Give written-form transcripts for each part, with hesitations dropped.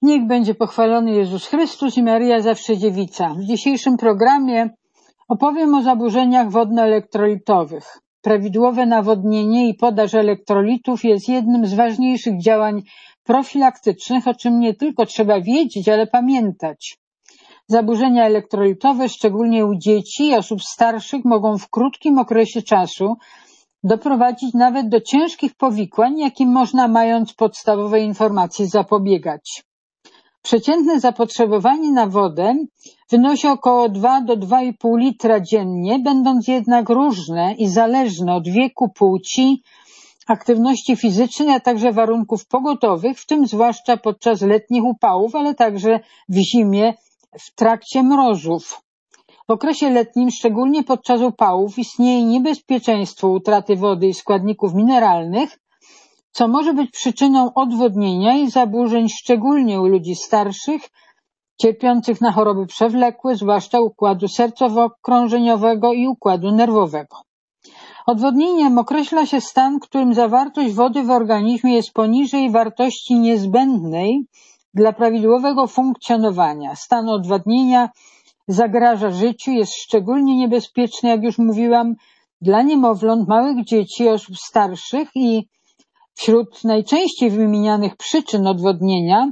Niech będzie pochwalony Jezus Chrystus i Maryja zawsze dziewica. W dzisiejszym programie opowiem o zaburzeniach wodno-elektrolitowych. Prawidłowe nawodnienie i podaż elektrolitów jest jednym z ważniejszych działań profilaktycznych, o czym nie tylko trzeba wiedzieć, ale pamiętać. Zaburzenia elektrolitowe, szczególnie u dzieci i osób starszych, mogą w krótkim okresie czasu doprowadzić nawet do ciężkich powikłań, jakim można, mając podstawowe informacje, zapobiegać. Przeciętne zapotrzebowanie na wodę wynosi około 2 do 2,5 litra dziennie, będąc jednak różne i zależne od wieku, płci, aktywności fizycznej, a także warunków pogodowych, w tym zwłaszcza podczas letnich upałów, ale także w zimie w trakcie mrozów. W okresie letnim, szczególnie podczas upałów, istnieje niebezpieczeństwo utraty wody i składników mineralnych, co może być przyczyną odwodnienia i zaburzeń, szczególnie u ludzi starszych, cierpiących na choroby przewlekłe, zwłaszcza układu sercowo-krążeniowego i układu nerwowego. Odwodnieniem określa się stan, w którym zawartość wody w organizmie jest poniżej wartości niezbędnej dla prawidłowego funkcjonowania. Stan odwodnienia zagraża życiu, jest szczególnie niebezpieczny, jak już mówiłam, dla niemowląt, małych dzieci, osób starszych i wśród najczęściej wymienianych przyczyn odwodnienia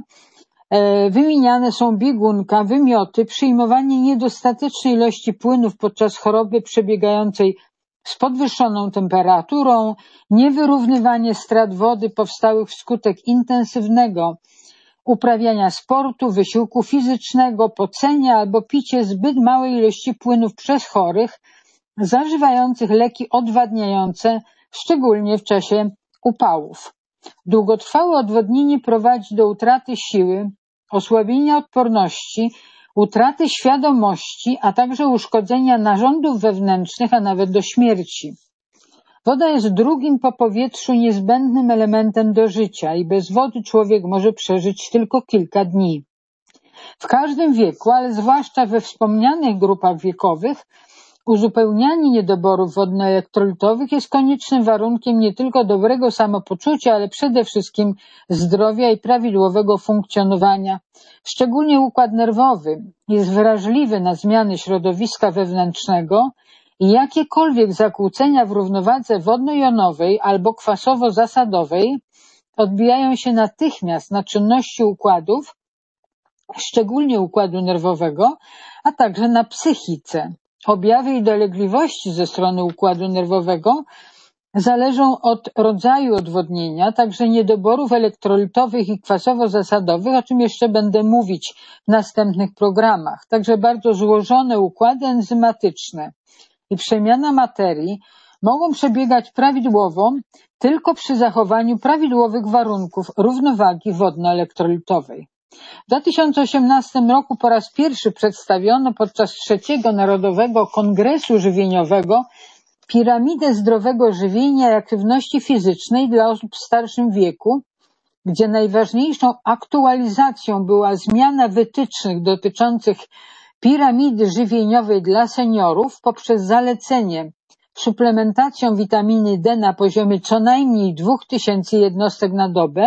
wymieniane są biegunka, wymioty, przyjmowanie niedostatecznej ilości płynów podczas choroby przebiegającej z podwyższoną temperaturą, niewyrównywanie strat wody powstałych wskutek intensywnego uprawiania sportu, wysiłku fizycznego, pocenia albo picie zbyt małej ilości płynów przez chorych zażywających leki odwadniające, szczególnie w czasie upałów. Długotrwałe odwodnienie prowadzi do utraty siły, osłabienia odporności, utraty świadomości, a także uszkodzenia narządów wewnętrznych, a nawet do śmierci. Woda jest drugim po powietrzu niezbędnym elementem do życia i bez wody człowiek może przeżyć tylko kilka dni. W każdym wieku, ale zwłaszcza we wspomnianych grupach wiekowych, uzupełnianie niedoborów wodno-elektrolitowych jest koniecznym warunkiem nie tylko dobrego samopoczucia, ale przede wszystkim zdrowia i prawidłowego funkcjonowania. Szczególnie układ nerwowy jest wrażliwy na zmiany środowiska wewnętrznego i jakiekolwiek zakłócenia w równowadze wodno-jonowej albo kwasowo-zasadowej odbijają się natychmiast na czynności układów, szczególnie układu nerwowego, a także na psychice. Objawy i dolegliwości ze strony układu nerwowego zależą od rodzaju odwodnienia, także niedoborów elektrolitowych i kwasowo-zasadowych, o czym jeszcze będę mówić w następnych programach. Także bardzo złożone układy enzymatyczne i przemiana materii mogą przebiegać prawidłowo tylko przy zachowaniu prawidłowych warunków równowagi wodno-elektrolitowej. W 2018 roku po raz pierwszy przedstawiono podczas III Narodowego Kongresu Żywieniowego piramidę zdrowego żywienia i aktywności fizycznej dla osób w starszym wieku, gdzie najważniejszą aktualizacją była zmiana wytycznych dotyczących piramidy żywieniowej dla seniorów poprzez zalecenie suplementacją witaminy D na poziomie co najmniej 2000 jednostek na dobę,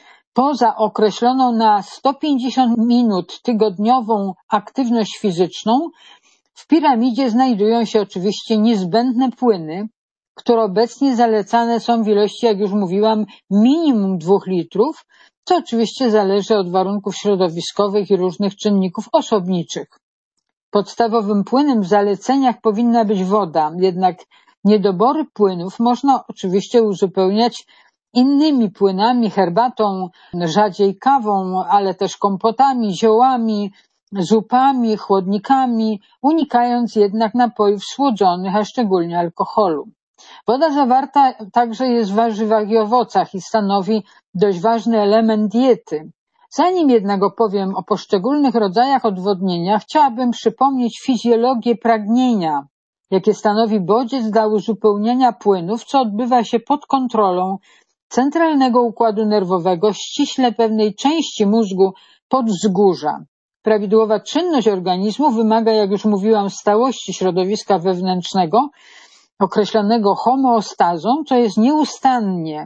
poza określoną na 150 minut tygodniową aktywność fizyczną, w piramidzie znajdują się oczywiście niezbędne płyny, które obecnie zalecane są w ilości, jak już mówiłam, minimum 2 litrów, co oczywiście zależy od warunków środowiskowych i różnych czynników osobniczych. Podstawowym płynem w zaleceniach powinna być woda, jednak niedobory płynów można oczywiście uzupełniać innymi płynami, herbatą, rzadziej kawą, ale też kompotami, ziołami, zupami, chłodnikami, unikając jednak napojów słodzonych, a szczególnie alkoholu. Woda zawarta także jest w warzywach i owocach i stanowi dość ważny element diety. Zanim jednak opowiem o poszczególnych rodzajach odwodnienia, chciałabym przypomnieć fizjologię pragnienia, jakie stanowi bodziec dla uzupełnienia płynów, co odbywa się pod kontrolą centralnego układu nerwowego, ściśle pewnej części mózgu podzgórza. Prawidłowa czynność organizmu wymaga, jak już mówiłam, stałości środowiska wewnętrznego, określonego homeostazą, co jest nieustannie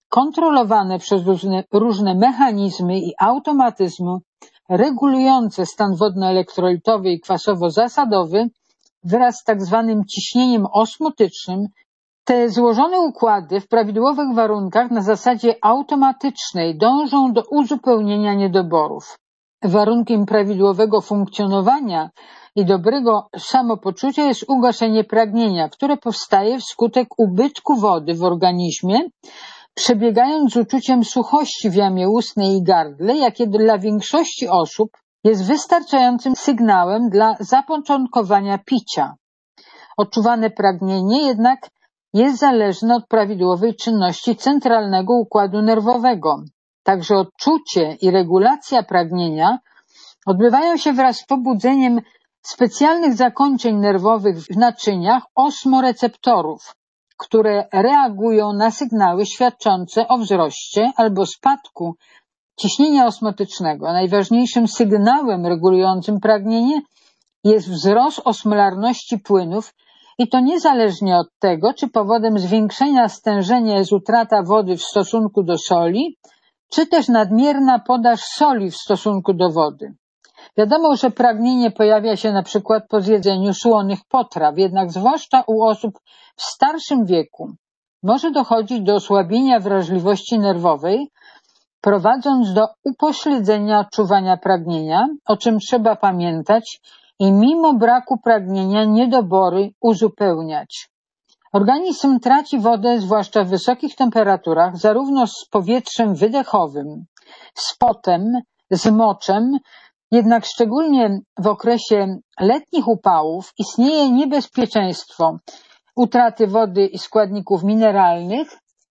kontrolowane przez różne mechanizmy i automatyzmy regulujące stan wodno-elektrolitowy i kwasowo-zasadowy wraz z tak zwanym ciśnieniem osmotycznym. Te złożone układy w prawidłowych warunkach na zasadzie automatycznej dążą do uzupełnienia niedoborów. Warunkiem prawidłowego funkcjonowania i dobrego samopoczucia jest ugaszenie pragnienia, które powstaje wskutek ubytku wody w organizmie, przebiegając z uczuciem suchości w jamie ustnej i gardle, jakie dla większości osób jest wystarczającym sygnałem dla zapoczątkowania picia. Odczuwane pragnienie jednak jest zależne od prawidłowej czynności centralnego układu nerwowego. Także odczucie i regulacja pragnienia odbywają się wraz z pobudzeniem specjalnych zakończeń nerwowych w naczyniach osmoreceptorów, które reagują na sygnały świadczące o wzroście albo spadku ciśnienia osmotycznego. Najważniejszym sygnałem regulującym pragnienie jest wzrost osmolarności płynów i to niezależnie od tego, czy powodem zwiększenia stężenia jest utrata wody w stosunku do soli, czy też nadmierna podaż soli w stosunku do wody. Wiadomo, że pragnienie pojawia się na przykład po zjedzeniu słonych potraw, jednak zwłaszcza u osób w starszym wieku może dochodzić do osłabienia wrażliwości nerwowej, prowadząc do upośledzenia odczuwania pragnienia, o czym trzeba pamiętać i mimo braku pragnienia niedobory uzupełniać. Organizm traci wodę, zwłaszcza w wysokich temperaturach, zarówno z powietrzem wydechowym, z potem, z moczem, jednak szczególnie w okresie letnich upałów istnieje niebezpieczeństwo utraty wody i składników mineralnych,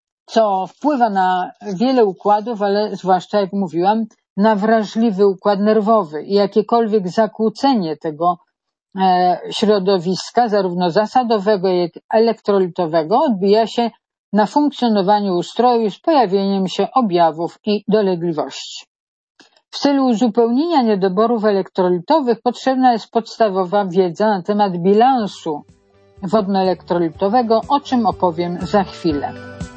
co wpływa na wiele układów, ale zwłaszcza, jak mówiłam, na wrażliwy układ nerwowy i jakiekolwiek zakłócenie tego środowiska, zarówno zasadowego, jak i elektrolitowego, odbija się na funkcjonowaniu ustroju z pojawieniem się objawów i dolegliwości. W celu uzupełnienia niedoborów elektrolitowych potrzebna jest podstawowa wiedza na temat bilansu wodno-elektrolitowego, o czym opowiem za chwilę.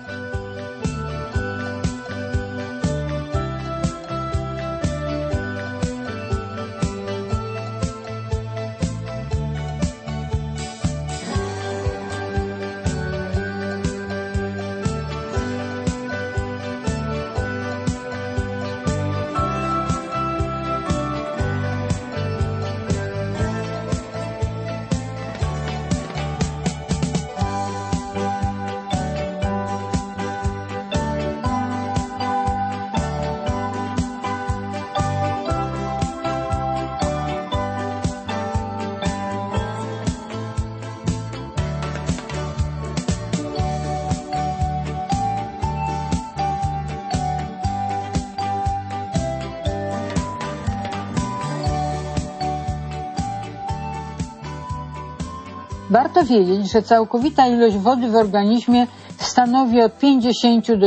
Warto wiedzieć, że całkowita ilość wody w organizmie stanowi od 50 do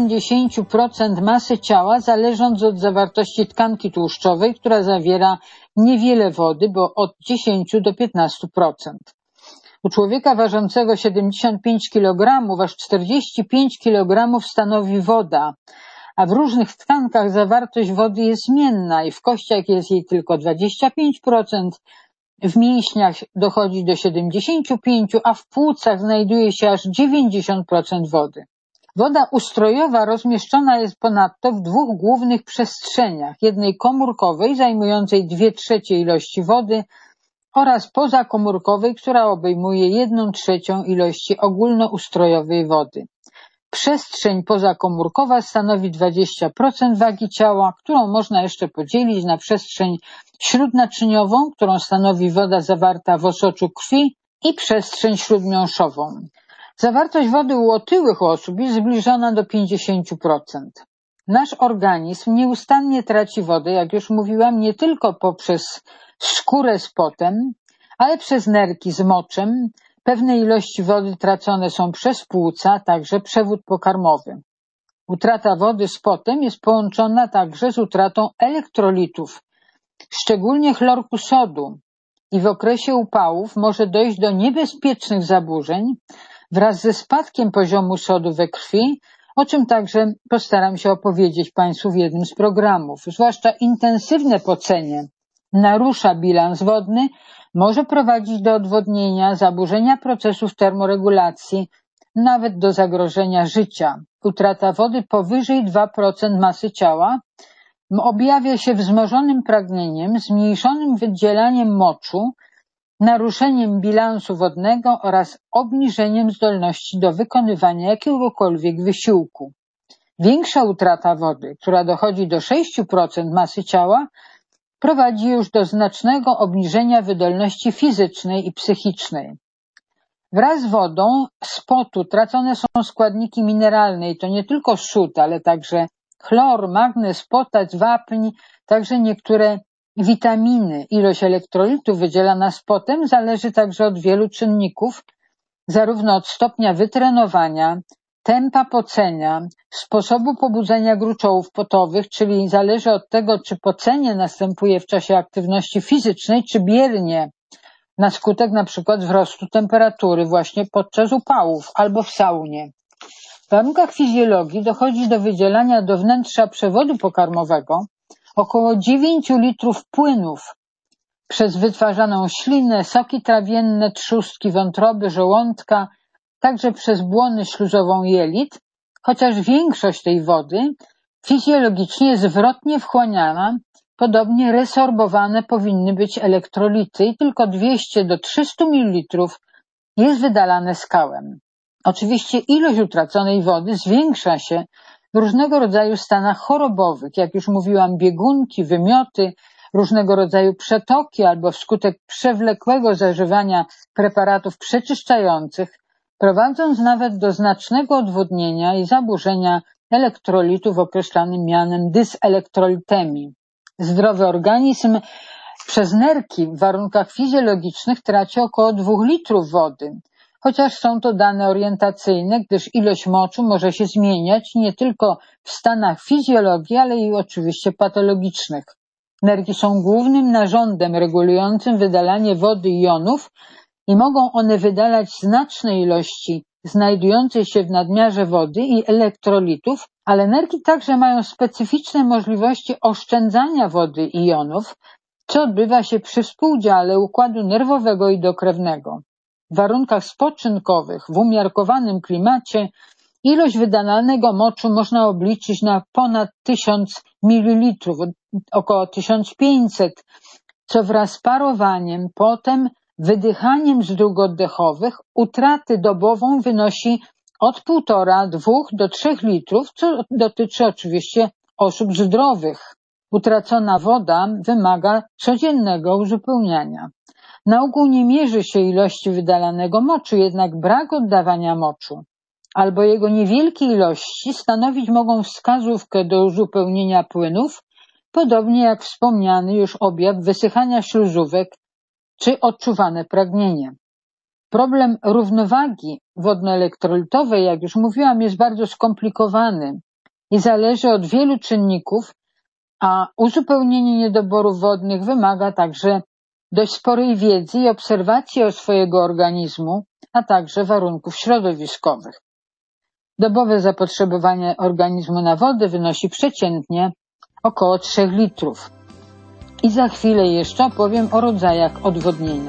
70% masy ciała, zależąc od zawartości tkanki tłuszczowej, która zawiera niewiele wody, bo od 10 do 15%. U człowieka ważącego 75 kg aż 45 kg stanowi woda, a w różnych tkankach zawartość wody jest zmienna i w kościach jest jej tylko 25%, w mięśniach dochodzi do 75%, a w płucach znajduje się aż 90% wody. Woda ustrojowa rozmieszczona jest ponadto w dwóch głównych przestrzeniach, jednej komórkowej zajmującej 2/3 ilości wody oraz pozakomórkowej, która obejmuje 1/3 ilości ogólnoustrojowej wody. Przestrzeń pozakomórkowa stanowi 20% wagi ciała, którą można jeszcze podzielić na przestrzeń śródnaczyniową, którą stanowi woda zawarta w osoczu krwi, i przestrzeń śródmiąższową. Zawartość wody u otyłych osób jest zbliżona do 50%. Nasz organizm nieustannie traci wodę, jak już mówiłam, nie tylko poprzez skórę z potem, ale przez nerki z moczem. Pewne ilości wody tracone są przez płuca, także przewód pokarmowy. Utrata wody z potem jest połączona także z utratą elektrolitów, szczególnie chlorku sodu, i w okresie upałów może dojść do niebezpiecznych zaburzeń wraz ze spadkiem poziomu sodu we krwi o czym także postaram się opowiedzieć Państwu w jednym z programów. Zwłaszcza intensywne pocenie narusza bilans wodny, może prowadzić do odwodnienia, zaburzenia procesów termoregulacji, nawet do zagrożenia życia. Utrata wody powyżej 2% masy ciała objawia się wzmożonym pragnieniem, zmniejszonym wydzielaniem moczu, naruszeniem bilansu wodnego oraz obniżeniem zdolności do wykonywania jakiegokolwiek wysiłku. Większa utrata wody, która dochodzi do 6% masy ciała, prowadzi już do znacznego obniżenia wydolności fizycznej i psychicznej. Wraz z wodą z potu tracone są składniki mineralne i to nie tylko sód, ale także chlor, magnez, potasz, wapń, także niektóre witaminy. Ilość elektrolitów wydzielana z potem zależy także od wielu czynników, zarówno od stopnia wytrenowania, tempa pocenia, sposobu pobudzenia gruczołów potowych, czyli zależy od tego, czy pocenie następuje w czasie aktywności fizycznej, czy biernie, na skutek na przykład wzrostu temperatury właśnie podczas upałów albo w saunie. W warunkach fizjologii dochodzi do wydzielania do wnętrza przewodu pokarmowego około 9 litrów płynów przez wytwarzaną ślinę, soki trawienne, trzustki wątroby, żołądka, także przez błonę śluzową jelit, chociaż większość tej wody fizjologicznie jest zwrotnie wchłaniana, podobnie resorbowane powinny być elektrolity i tylko 200 do 300 ml jest wydalane skałem. Oczywiście ilość utraconej wody zwiększa się w różnego rodzaju stanach chorobowych, jak już mówiłam, biegunki, wymioty, różnego rodzaju przetoki albo wskutek przewlekłego zażywania preparatów przeczyszczających, prowadząc nawet do znacznego odwodnienia i zaburzenia elektrolitów określanym mianem dyselektrolitemii. Zdrowy organizm przez nerki w warunkach fizjologicznych traci około 2 litrów wody, chociaż są to dane orientacyjne, gdyż ilość moczu może się zmieniać nie tylko w stanach fizjologii, ale i oczywiście patologicznych. Nerki są głównym narządem regulującym wydalanie wody i jonów i mogą one wydalać znaczne ilości znajdującej się w nadmiarze wody i elektrolitów, ale nerki także mają specyficzne możliwości oszczędzania wody i jonów, co odbywa się przy współdziale układu nerwowego i dokrewnego. W warunkach spoczynkowych, w umiarkowanym klimacie, ilość wydalanego moczu można obliczyć na ponad 1000 ml, około 1500, co wraz z parowaniem, potem wydychaniem z dróg oddechowych utraty dobową wynosi od 1,5–2 do 3 litrów, co dotyczy oczywiście osób zdrowych. Utracona woda wymaga codziennego uzupełniania. Na ogół nie mierzy się ilości wydalanego moczu, jednak brak oddawania moczu albo jego niewielkie ilości stanowić mogą wskazówkę do uzupełnienia płynów, podobnie jak wspomniany już objaw wysychania śluzówek czy odczuwane pragnienie. Problem równowagi wodno-elektrolitowej, jak już mówiłam, jest bardzo skomplikowany i zależy od wielu czynników, a uzupełnienie niedoborów wodnych wymaga także dość sporej wiedzy i obserwacji swojego organizmu, a także warunków środowiskowych. Dobowe zapotrzebowanie organizmu na wodę wynosi przeciętnie około 3 litrów. I za chwilę jeszcze opowiem o rodzajach odwodnienia.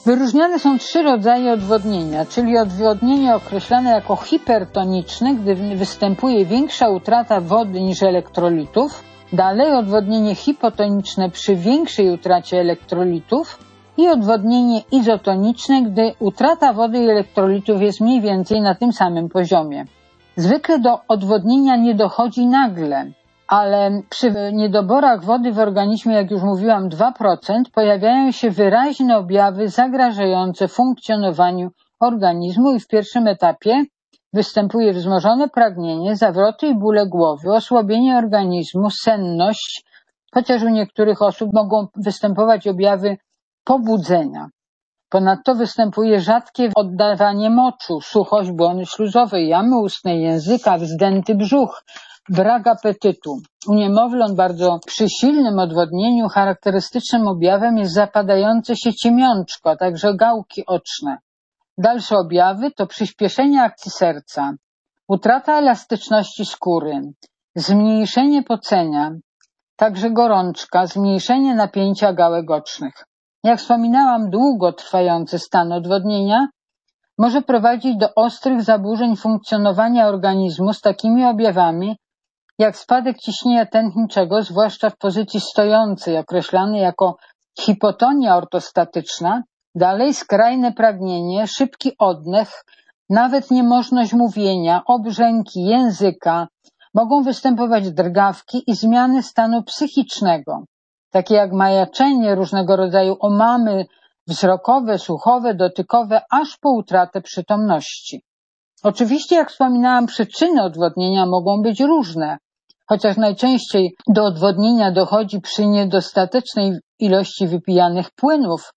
Wyróżniane są 3 rodzaje odwodnienia, czyli odwodnienie określane jako hipertoniczne, gdy występuje większa utrata wody niż elektrolitów, dalej odwodnienie hipotoniczne przy większej utracie elektrolitów i odwodnienie izotoniczne, gdy utrata wody i elektrolitów jest mniej więcej na tym samym poziomie. Zwykle do odwodnienia nie dochodzi nagle, ale przy niedoborach wody w organizmie, jak już mówiłam, 2%, pojawiają się wyraźne objawy zagrażające funkcjonowaniu organizmu i w pierwszym etapie występuje wzmożone pragnienie, zawroty i bóle głowy, osłabienie organizmu, senność, chociaż u niektórych osób mogą występować objawy pobudzenia. Ponadto występuje rzadkie oddawanie moczu, suchość błony śluzowej, jamy ustnej, języka, wzdęty brzuch, brak apetytu. U niemowląt przy silnym odwodnieniu charakterystycznym objawem jest zapadające się ciemiączko, a także gałki oczne. Dalsze objawy to przyspieszenie akcji serca, utrata elastyczności skóry, zmniejszenie pocenia, także gorączka, zmniejszenie napięcia gałek ocznych. Jak wspominałam, długotrwający stan odwodnienia może prowadzić do ostrych zaburzeń funkcjonowania organizmu z takimi objawami jak spadek ciśnienia tętniczego, zwłaszcza w pozycji stojącej, określany jako hipotonia ortostatyczna, dalej skrajne pragnienie, szybki oddech, nawet niemożność mówienia, obrzęki języka, mogą występować drgawki i zmiany stanu psychicznego, takie jak majaczenie, różnego rodzaju omamy wzrokowe, słuchowe, dotykowe, aż po utratę przytomności. Oczywiście, jak wspominałam, przyczyny odwodnienia mogą być różne, chociaż najczęściej do odwodnienia dochodzi przy niedostatecznej ilości wypijanych płynów,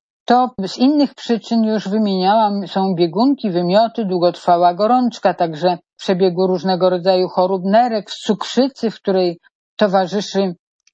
to z innych przyczyn już wymieniałam, są biegunki, wymioty, długotrwała gorączka, także przebiegu różnego rodzaju chorób nerek, cukrzycy, w której towarzyszy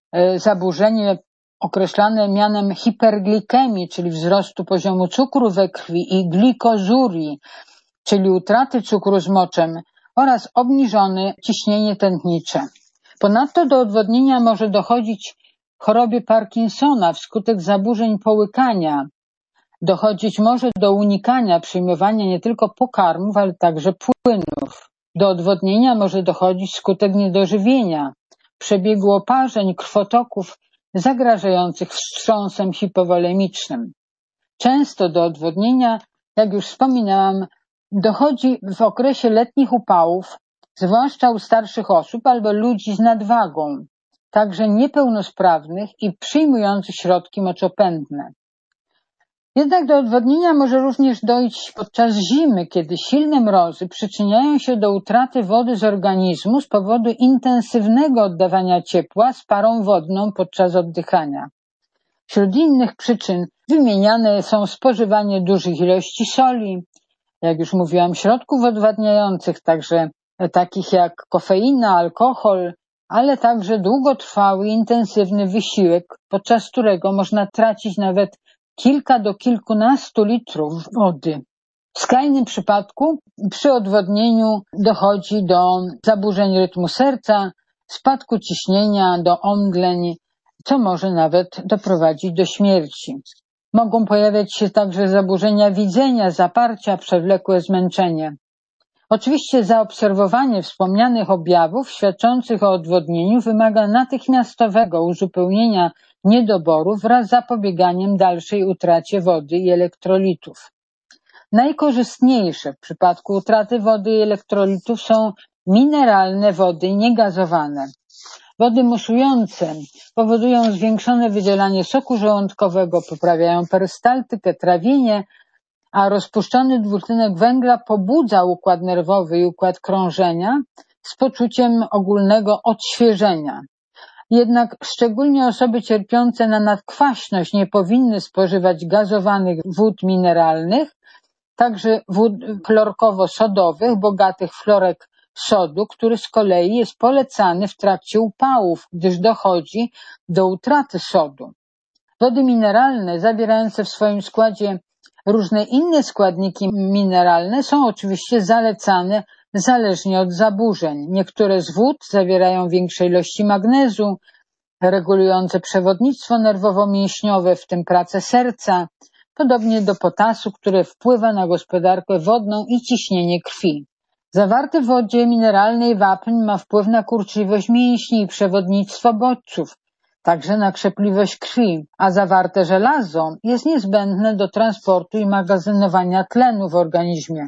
zaburzenie określane mianem hiperglikemii, czyli wzrostu poziomu cukru we krwi, i glikozurii, czyli utraty cukru z moczem, oraz obniżone ciśnienie tętnicze. Ponadto do odwodnienia może dochodzić w chorobie Parkinsona wskutek zaburzeń połykania. Dochodzić może do unikania przyjmowania nie tylko pokarmów, ale także płynów. Do odwodnienia może dochodzić wskutek niedożywienia, przebiegu oparzeń, krwotoków zagrażających wstrząsem hipowolemicznym. Często do odwodnienia, jak już wspominałam, dochodzi w okresie letnich upałów, zwłaszcza u starszych osób albo ludzi z nadwagą, także niepełnosprawnych i przyjmujących środki moczopędne. Jednak do odwodnienia może również dojść podczas zimy, kiedy silne mrozy przyczyniają się do utraty wody z organizmu z powodu intensywnego oddawania ciepła z parą wodną podczas oddychania. Wśród innych przyczyn wymieniane są spożywanie dużych ilości soli, jak już mówiłam, środków odwadniających, także takich jak kofeina, alkohol, ale także długotrwały, intensywny wysiłek, podczas którego można tracić nawet kilka do kilkunastu litrów wody. W skrajnym przypadku przy odwodnieniu dochodzi do zaburzeń rytmu serca, spadku ciśnienia, do omdleń, co może nawet doprowadzić do śmierci. Mogą pojawiać się także zaburzenia widzenia, zaparcia, przewlekłe zmęczenie. Oczywiście zaobserwowanie wspomnianych objawów świadczących o odwodnieniu wymaga natychmiastowego uzupełnienia niedoboru wraz z zapobieganiem dalszej utracie wody i elektrolitów. Najkorzystniejsze w przypadku utraty wody i elektrolitów są mineralne wody niegazowane. Wody musujące powodują zwiększone wydzielanie soku żołądkowego, poprawiają perystaltykę, trawienie, a rozpuszczony dwutlenek węgla pobudza układ nerwowy i układ krążenia z poczuciem ogólnego odświeżenia. Jednak szczególnie osoby cierpiące na nadkwaśność nie powinny spożywać gazowanych wód mineralnych, także wód chlorkowo-sodowych, bogatych w chlorek sodu, który z kolei jest polecany w trakcie upałów, gdyż dochodzi do utraty sodu. Wody mineralne zawierające w swoim składzie różne inne składniki mineralne są oczywiście zalecane zależnie od zaburzeń. Niektóre z wód zawierają większe ilości magnezu, regulujące przewodnictwo nerwowo-mięśniowe, w tym pracę serca. podobnie do potasu, który wpływa na gospodarkę wodną i ciśnienie krwi. Zawarty w wodzie mineralnej wapń ma wpływ na kurczliwość mięśni i przewodnictwo bodźców, także na krzepliwość krwi, a zawarte żelazo jest niezbędne do transportu i magazynowania tlenu w organizmie.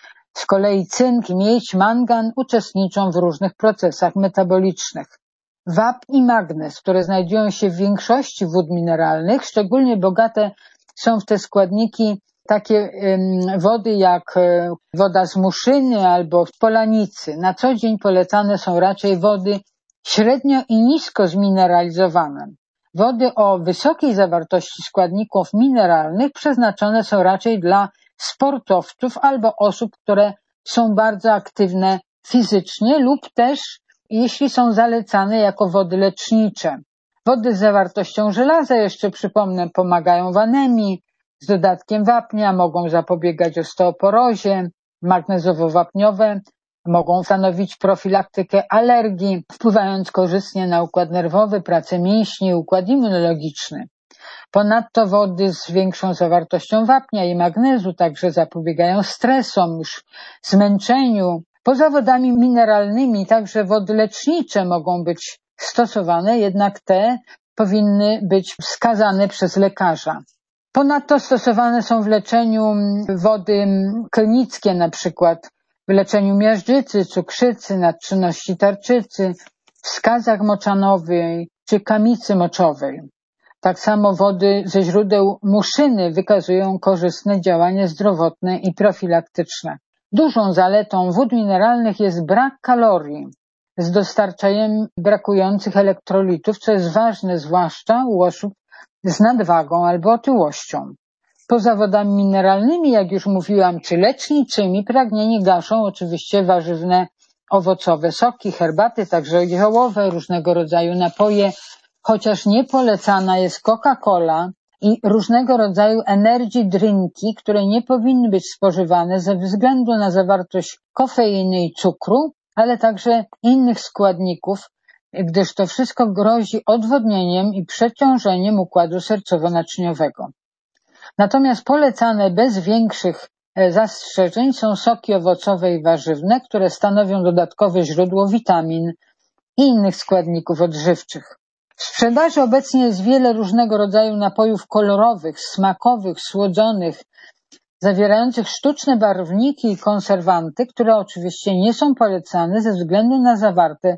Z kolei cynk, miedź, mangan uczestniczą w różnych procesach metabolicznych. Wapń i magnez, które znajdują się w większości wód mineralnych, szczególnie bogate są w te składniki takie wody jak woda z Muszyny albo w Polanicy. Na co dzień polecane są raczej wody średnio i nisko zmineralizowane. Wody o wysokiej zawartości składników mineralnych przeznaczone są raczej dla sportowców albo osób, które są bardzo aktywne fizycznie lub też jeśli są zalecane jako wody lecznicze. Wody z zawartością żelaza, jeszcze przypomnę, pomagają w anemii, z dodatkiem wapnia mogą zapobiegać osteoporozie, magnezowo-wapniowe mogą stanowić profilaktykę alergii, wpływając korzystnie na układ nerwowy, pracę mięśni i układ immunologiczny. Ponadto wody z większą zawartością wapnia i magnezu także zapobiegają stresom, już zmęczeniu. Poza wodami mineralnymi także wody lecznicze mogą być stosowane, jednak te powinny być wskazane przez lekarza. Ponadto stosowane są w leczeniu wody klinickie, na przykład w leczeniu miażdżycy, cukrzycy, nadczynności tarczycy, w skazach moczanowej czy kamicy moczowej. Tak samo wody ze źródeł Muszyny wykazują korzystne działanie zdrowotne i profilaktyczne. Dużą zaletą wód mineralnych jest brak kalorii z dostarczeniem brakujących elektrolitów, co jest ważne zwłaszcza u osób z nadwagą albo otyłością. Poza wodami mineralnymi, jak już mówiłam, czy leczniczymi, pragnienie gaszą oczywiście warzywne, owocowe soki, herbaty, także ziołowe, różnego rodzaju napoje, chociaż nie polecana jest Coca-Cola i różnego rodzaju energy drinki, które nie powinny być spożywane ze względu na zawartość kofeiny i cukru, ale także innych składników, gdyż to wszystko grozi odwodnieniem i przeciążeniem układu sercowo-naczyniowego. Natomiast polecane bez większych zastrzeżeń są soki owocowe i warzywne, które stanowią dodatkowe źródło witamin i innych składników odżywczych. W sprzedaży obecnie jest wiele różnego rodzaju napojów kolorowych, smakowych, słodzonych, zawierających sztuczne barwniki i konserwanty, które oczywiście nie są polecane ze względu na zawarte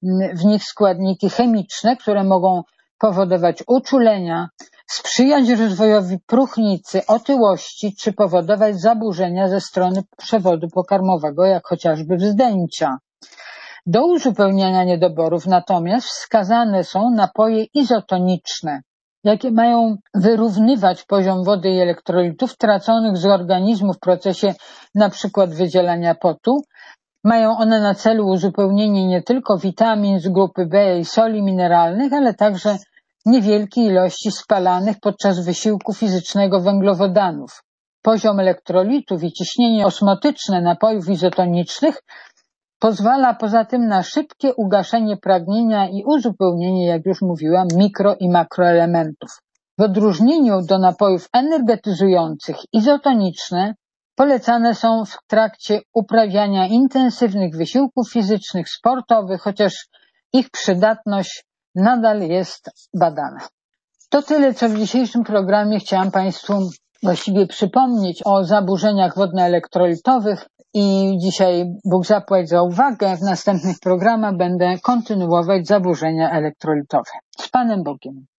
w nich składniki chemiczne, które mogą powodować uczulenia, sprzyjać rozwojowi próchnicy, otyłości czy powodować zaburzenia ze strony przewodu pokarmowego, jak chociażby wzdęcia. Do uzupełniania niedoborów natomiast wskazane są napoje izotoniczne, jakie mają wyrównywać poziom wody i elektrolitów traconych z organizmu w procesie np. wydzielania potu. Mają one na celu uzupełnienie nie tylko witamin z grupy B i soli mineralnych, ale także niewielkiej ilości spalanych podczas wysiłku fizycznego węglowodanów. Poziom elektrolitów i ciśnienie osmotyczne napojów izotonicznych pozwala poza tym na szybkie ugaszenie pragnienia i uzupełnienie, jak już mówiłam, mikro i makroelementów. W odróżnieniu do napojów energetyzujących, izotoniczne polecane są w trakcie uprawiania intensywnych wysiłków fizycznych, sportowych, chociaż ich przydatność nadal jest badana. To tyle, co w dzisiejszym programie chciałam Państwu właściwie przypomnieć o zaburzeniach wodno-elektrolitowych i dzisiaj Bóg zapłać za uwagę. W następnych programach będę kontynuować zaburzenia elektrolitowe. Z Panem Bogiem.